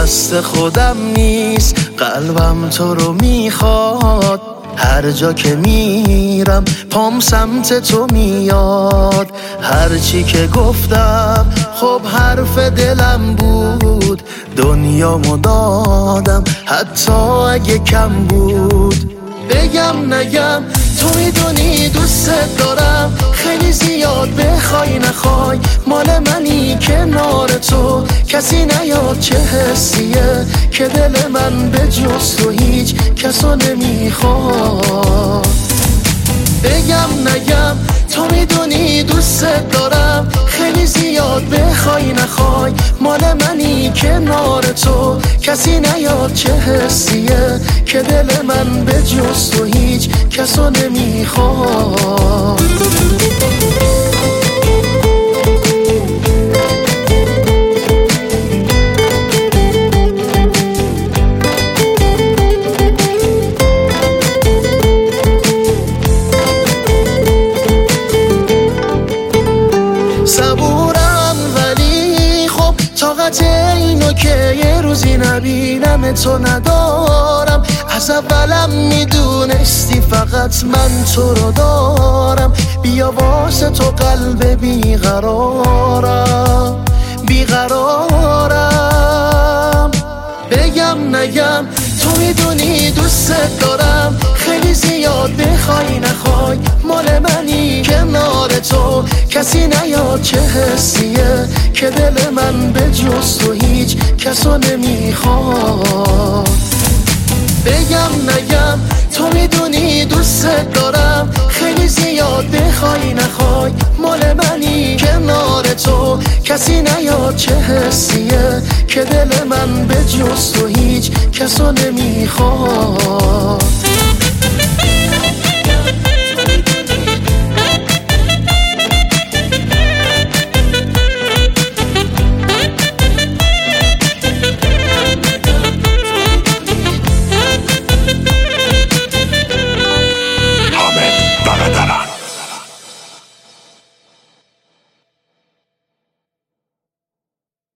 دست خودم نیست، قلبم تو رو میخواد. هر جا که میرم پام سمت تو میاد. هر چی که گفتم خب حرف دلم بود، دنیامو دادم حتی اگه کم بود. بگم نگم تو میدونی دوست دارم، خیلی زیاد بخوای نخوای مال منی کنار تو. کسی نیاد چه حسیه که دل من به جز تو هیچ کسو نمیخواد. بگم نگم تو میدونی دوست دارم، خیلی زیاد بخوای نخوای مال منی کنار تو. کسی نیاد چه حسیه که دل من به جز تو هیچ کسو نمیخواد. صبورم ولی خب طاقت اینو که یه روزی نبینم تو ندارم. از اولم میدونستی فقط من تو رو دارم. بیا واسه تو قلب بیقرارم. بگم نگم تو میدونی دوست دارم، خیلی زیاد بخوای نخوای مال منی کنار تو. کسی نیاد چه حسیه که دل من به جز تو هیچ کسو نمیخواد. بگم نگم تو میدونی دوست دارم، خیلی زیاد بخوای نخوای مال منی کنار تو. کسی نیاد چه حسیه که دل من به جز تو هیچ کسو نمیخواد.